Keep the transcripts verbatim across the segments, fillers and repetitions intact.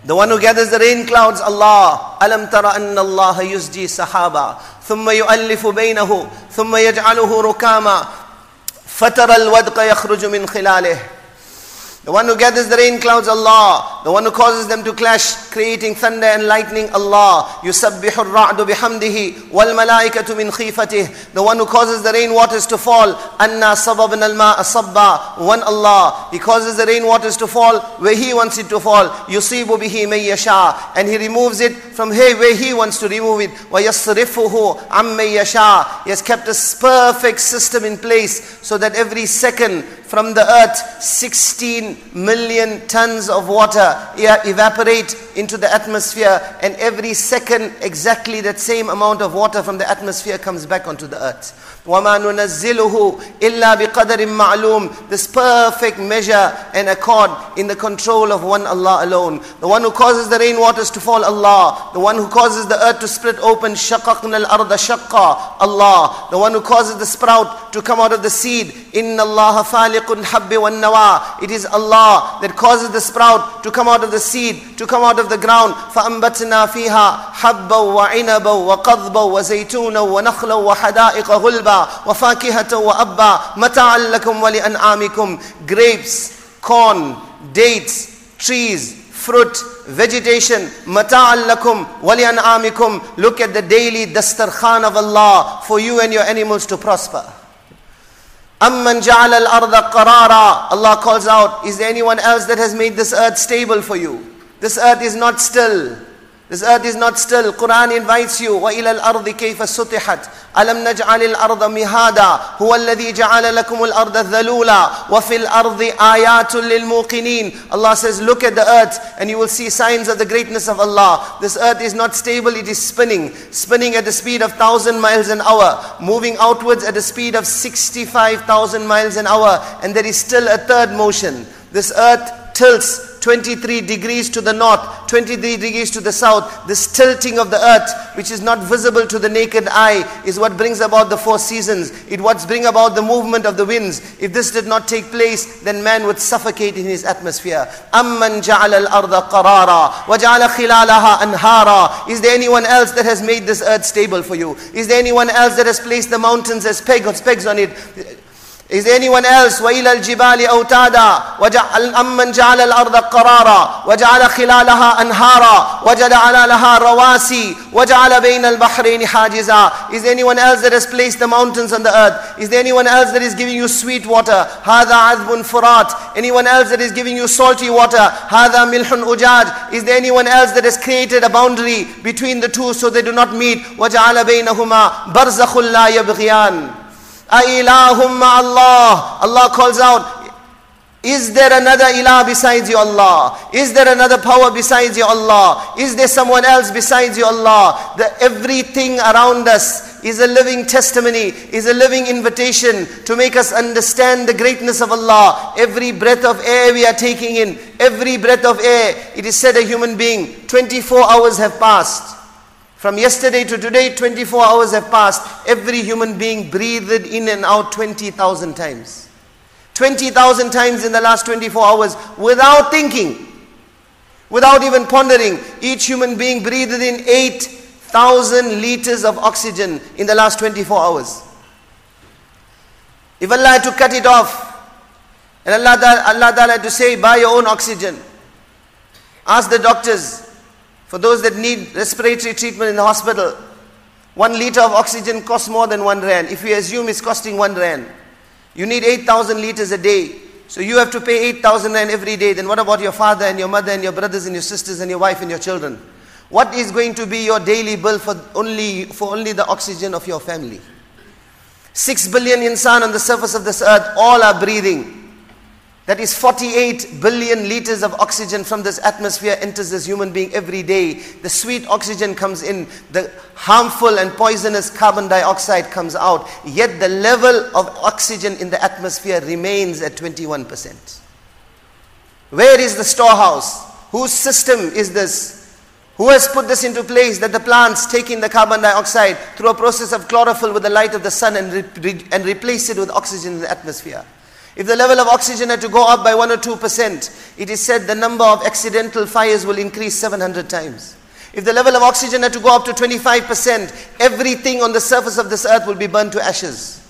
The one who gathers the rain clouds, Allah. Alam tara anna Allah yusji sahaba. Thumma yu'allifu baynahu. Thumma yaj'aluhu rukama. Fatara al-wadqa yakhruju min khilalih. The one who gathers the rain clouds, Allah. The one who causes them to clash, creating thunder and lightning, Allah. Yusabbihu ar-ra'du bihamdihi wal malaikatu min khifatih. The one who causes the rain waters to fall. Anna sababna al-ma'a sabba. One Allah. He causes the rain waters to fall where He wants it to fall. Yusibu bihi may yasha. And He removes it from here where He wants to remove it. Wa yasrifuhu am may yasha. He has kept a perfect system in place so that every second from the earth, sixteen million tons of water evaporate into the atmosphere, and every second exactly that same amount of water from the atmosphere comes back onto the earth. وَمَا نُنَزِّلُهُ إِلَّا بِقَدَرٍ مَعْلُومٍ. This perfect measure and accord in the control of one Allah alone. The one who causes the rain waters to fall, Allah. The one who causes the earth to split open, شَقَقْنَا الْأَرْضَ شَقًّا, Allah. The one who causes the sprout to come out of the seed, إِنَّ اللَّهَ فَالِقُ الْحَبِّ وَالنَّوَىٰ. It is Allah that causes the sprout to come out of the seed, to come out of the ground. فَأَنْبَتْنَا فِيهَا حَبًّا وَعِنَبًا وَقَضْبًا وَزَيْتُونًا وَنَخْلًا وَحَدَائِقَ غُلْبًا وَفَاكِهَةً وَأَبًّا مَتَاعًا لَكُمْ وَلِأَنْعَامِكُمْ. Grapes, corn, dates, trees, fruit, vegetation. مَتَاعًا لَكُمْ وَلِأَنْعَامِكُمْ. Look at the daily dastarkhan of Allah for you and your animals to prosper. أَمَّنْ جَعَلَ الْأَرْضَ قَرَارًا. Allah calls out, is there anyone else that has made this earth stable for you? This earth is not still. This earth is not still. Quran invites you. وَإِلَى الْأَرْضِ كَيْفَ سُطِحَتْ أَلَمْ نَجْعَلِ الْأَرْضَ مِهَادًا هُوَ الَّذِي جَعَلَ لَكُمُ الْأَرْضَ ذَلُولًا وَفِي الْأَرْضِ آيَاتٌ لِلْمُوقِنِينَ. Allah says, look at the earth and you will see signs of the greatness of Allah. This earth is not stable, it is spinning. Spinning at the speed of one thousand miles an hour. Moving outwards at the speed of sixty-five thousand miles an hour. And there is still a third motion. This earth tilts twenty-three degrees to the north, twenty-three degrees to the south. This tilting of the earth, which is not visible to the naked eye, is what brings about the four seasons. It what brings about the movement of the winds. If this did not take place, then man would suffocate in his atmosphere. أَمَّنْ جَعَلَ الْأَرْضَ قَرَارًا وَجَعَلَ خِلَالَهَا أَنْهَارًا. Is there anyone else that has made this earth stable for you? Is there anyone else that has placed the mountains as pegs, pegs on it? Is there anyone else? وَإِلَى الْجِبَالِ أَوْتَادًا أَمَّنْ جَعَلَ الْأَرْضَ قَرَارًا وَجَعَلَ خِلَالَهَا أَنْهَارًا وَجَعَلَ لَهَا رَوَاسِي وَجَعَلَ بَيْنَ الْبَحْرَيْنِ حَاجِزًا. Is there anyone else that has placed the mountains on the earth? Is there anyone else that is giving you sweet water? هَذَا عَذْبٌ فُرَاتٌ. Anyone else that is giving you salty water? هَذَا مِلْحٌ أُجَاجٌ. Is there anyone else that has created a boundary between the two so they do not meet? وَجَعَلَ بَيْنَهُمَا بَرْزَخٌ لَا يَبْغِيَانِ. أَإِلَهُمَّ Allah. Allah calls out, is there another ilah besides you, Allah? Is there another power besides you, Allah? Is there someone else besides you, Allah? The, everything around us is a living testimony, is a living invitation to make us understand the greatness of Allah. Every breath of air we are taking in, every breath of air, it is said a human being, twenty-four hours have passed. From yesterday to today, twenty-four hours have passed. Every human being breathed in and out twenty thousand times. twenty thousand times in the last twenty-four hours without thinking, without even pondering. Each human being breathed in eight thousand liters of oxygen in the last twenty-four hours. If Allah had to cut it off, and Allah, Allah Ta'ala had to say, buy your own oxygen. Ask the doctors. For those that need respiratory treatment in the hospital, one liter of oxygen costs more than one rand. If we assume it's costing one rand, you need eight thousand liters a day. So you have to pay eight thousand rand every day. Then what about your father and your mother and your brothers and your sisters and your wife and your children? What is going to be your daily bill for only, for only the oxygen of your family? Six billion insan on the surface of this earth, all are breathing. That is forty-eight billion liters of oxygen from this atmosphere enters this human being every day. The sweet oxygen comes in, the harmful and poisonous carbon dioxide comes out. Yet the level of oxygen in the atmosphere remains at twenty-one percent. Where is the storehouse? Whose system is this? Who has put this into place that the plants take in the carbon dioxide through a process of chlorophyll with the light of the sun and, re- re- and replace it with oxygen in the atmosphere? If the level of oxygen had to go up by one or two percent, it is said the number of accidental fires will increase seven hundred times. If the level of oxygen had to go up to twenty-five percent, everything on the surface of this earth will be burned to ashes.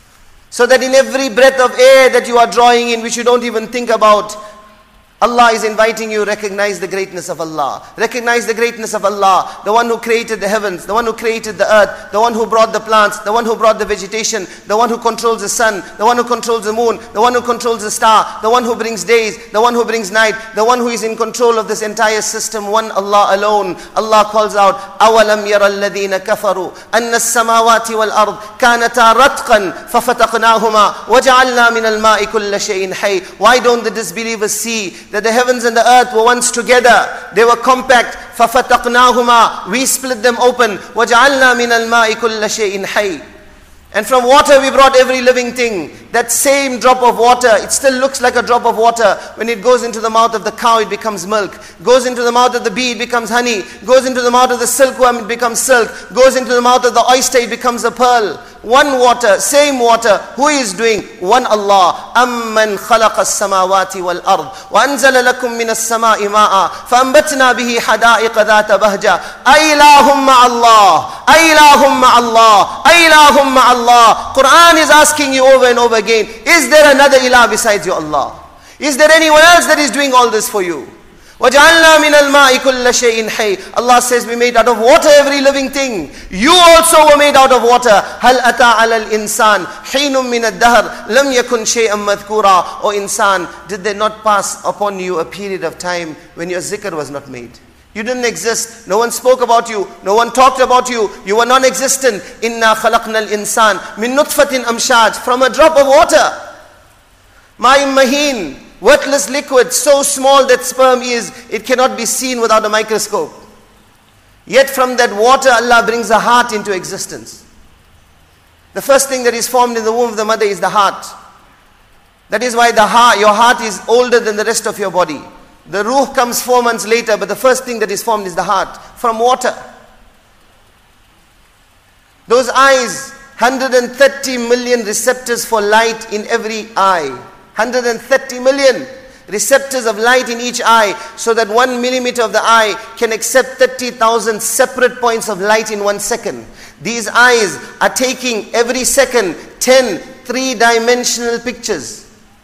So that in every breath of air that you are drawing in, which you don't even think about, Allah is inviting you, recognize the greatness of Allah. Recognize the greatness of Allah, the one who created the heavens, the one who created the earth, the one who brought the plants, the one who brought the vegetation, the one who controls the sun, the one who controls the moon, the one who controls the star, the one who brings days, the one who brings night, the one who is in control of this entire system, one Allah alone. Allah calls out, أَوَلَمْ يَرَ الَّذِينَ كَفَرُوا أَنَّ السَّمَاوَاتِ وَالْأَرْضِ كَانَتَا رَتْقًا فَفَتَقْنَاهُمَا وَجَعَلْنَا مِنَ الْمَاءِ كُلَّ شَيْءٍ حَيٍّ. Why don't the disbelievers see that the heavens and the earth were once together? They were compact. فَفَتَقْنَاهُمَا. We split them open. وَجَعَلْنَا مِنَ الْمَاءِ كُلَّ شَيْءٍ حَيٍّ. And from water we brought every living thing. That same drop of water, it still looks like a drop of water. When it goes into the mouth of the cow, it becomes milk. Goes into the mouth of the bee, it becomes honey. Goes into the mouth of the silkworm, it becomes silk. Goes into the mouth of the oyster, it becomes a pearl. One water, same water. Who is doing? One Allah. أَمَّنْ خَلَقَ السَّمَاوَاتِ وَالْأَرْضِ وَأَنزَلَ لَكُم مِّنَ السَّمَاءِ مَاءً فَأَنبَتْنَا بِهِ حَدَائِقَ ذَاتَ بَهْجَةٍ أَإِلَٰهٌ مَّعَ اللَّهِ أَإِلَٰهٌ مَّعَ اللَّهِ أَإِلَٰهٌ مَّعَ اللَّهِ. Quran is asking you over and over again, is there another ilah besides your Allah? Is there anyone else that is doing all this for you? وَجَعَلْنَا مِنَ الْمَاءِ كُلَّ شَيْءٍ حَيٍّ. Allah says we made out of water every living thing. You also were made out of water. هَلْ أَتَى عَلَى الْإِنسَانِ حِينٌ مِنَ الدَّهْرِ لَمْ يَكُنْ شَيْئًا مَذْكُورًا. O insan, did there not pass upon you a period of time when your zikr was not made? You didn't exist. No one spoke about you. No one talked about you. You were non-existent. إِنَّا خَلَقْنَا الْإِنسَانِ مِن نُطْفَةٍ أَمْشَاجٍ. From a drop of water. مَاءٍ مَهِينٍ. Worthless liquid, so small that sperm is, it cannot be seen without a microscope. Yet from that water, Allah brings a heart into existence. The first thing that is formed in the womb of the mother is the heart. That is why the heart, your heart is older than the rest of your body. The ruh comes four months later, but the first thing that is formed is the heart, from water. Those eyes, one hundred thirty million receptors for light in every eye. one hundred thirty million receptors of light in each eye, so that one millimeter of the eye can accept thirty thousand separate points of light in one second. These eyes are taking every second ten three-dimensional pictures.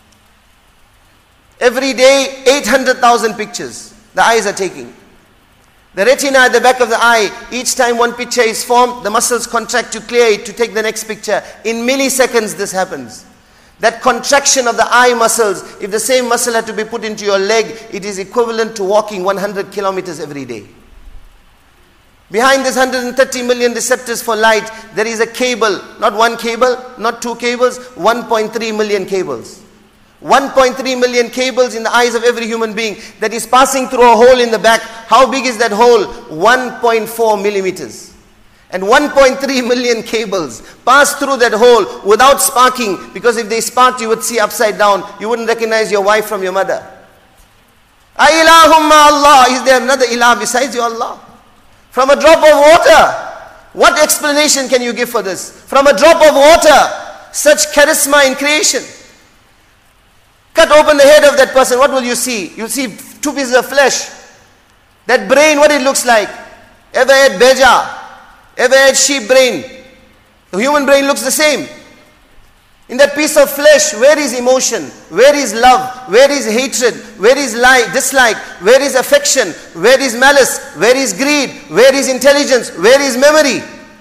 Every day, eight hundred thousand pictures the eyes are taking. The retina at the back of the eye, each time one picture is formed, the muscles contract to clear it to take the next picture. In milliseconds this happens. That contraction of the eye muscles, if the same muscle had to be put into your leg, it is equivalent to walking one hundred kilometers every day. Behind this one hundred thirty million receptors for light, there is a cable, not one cable, not two cables, one point three million cables. one point three million cables in the eyes of every human being that is passing through a hole in the back. How big is that hole? one point four millimeters. And one point three million cables pass through that hole without sparking, because if they sparked, you would see upside down. You wouldn't recognize your wife from your mother. Ailahumma Allah. Is there another ilah besides your Allah? From a drop of water. What explanation can you give for this? From a drop of water, such charisma in creation. Cut open the head of that person, what will you see? You'll see two pieces of flesh. That brain, what it looks like. Ever had beja? Ever had sheep brain? The human brain looks the same. In that piece of flesh, where is emotion? Where is love? Where is hatred? Where is like, dislike? Where is affection? Where is malice? Where is greed? Where is intelligence? Where is memory?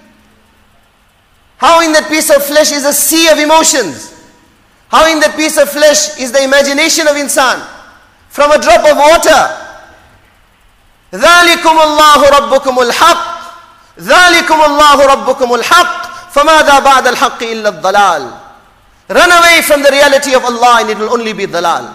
How in that piece of flesh is a sea of emotions? How in that piece of flesh is the imagination of insan? From a drop of water. ذَلِكُمُ اللَّهُ رَبُّكُمُ الْحَقِّ ذَلِكُمُ اللَّهُ رَبُّكُمُ الْحَقِّ فَمَاذَا بَعْدَ الْحَقِّ إِلَّا الضَّلَالِ. Run away from the reality of Allah and it will only be dalal.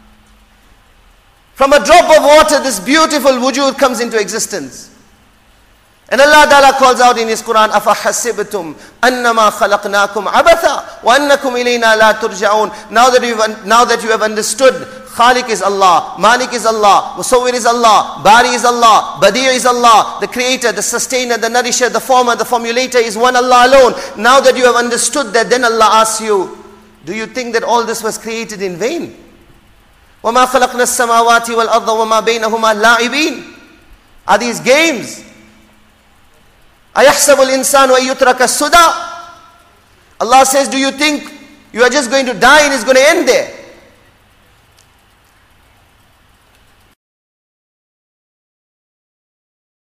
From a drop of water, this beautiful wujud comes into existence. And Allah Ta'ala calls out in His Quran, أَفَحَسِبْتُمْ أَنَّمَا خَلَقْنَاكُمْ عَبَثًا وَأَنَّكُمْ إِلَيْنَا لَا تُرْجَعُونَ. Now that you've, now that you have understood, Khaliq is Allah, Malik is Allah, Musawwir is Allah, Bari is Allah, Badi' is Allah, the creator, the sustainer, the nourisher, the former, the formulator is one Allah alone. Now that you have understood that, then Allah asks you, Do you think that all this was created in vain? وَمَا خَلَقْنَا السَّمَاوَاتِ وَالْأَرْضَ وَمَا بَيْنَهُمَا لَاعِبِينَ. Are these games? أَيَحْسَبُ الْإِنسَانُ أَن يُتْرَكَ السُّدَى. Allah says, do you think you are just going to die and it's going to end there?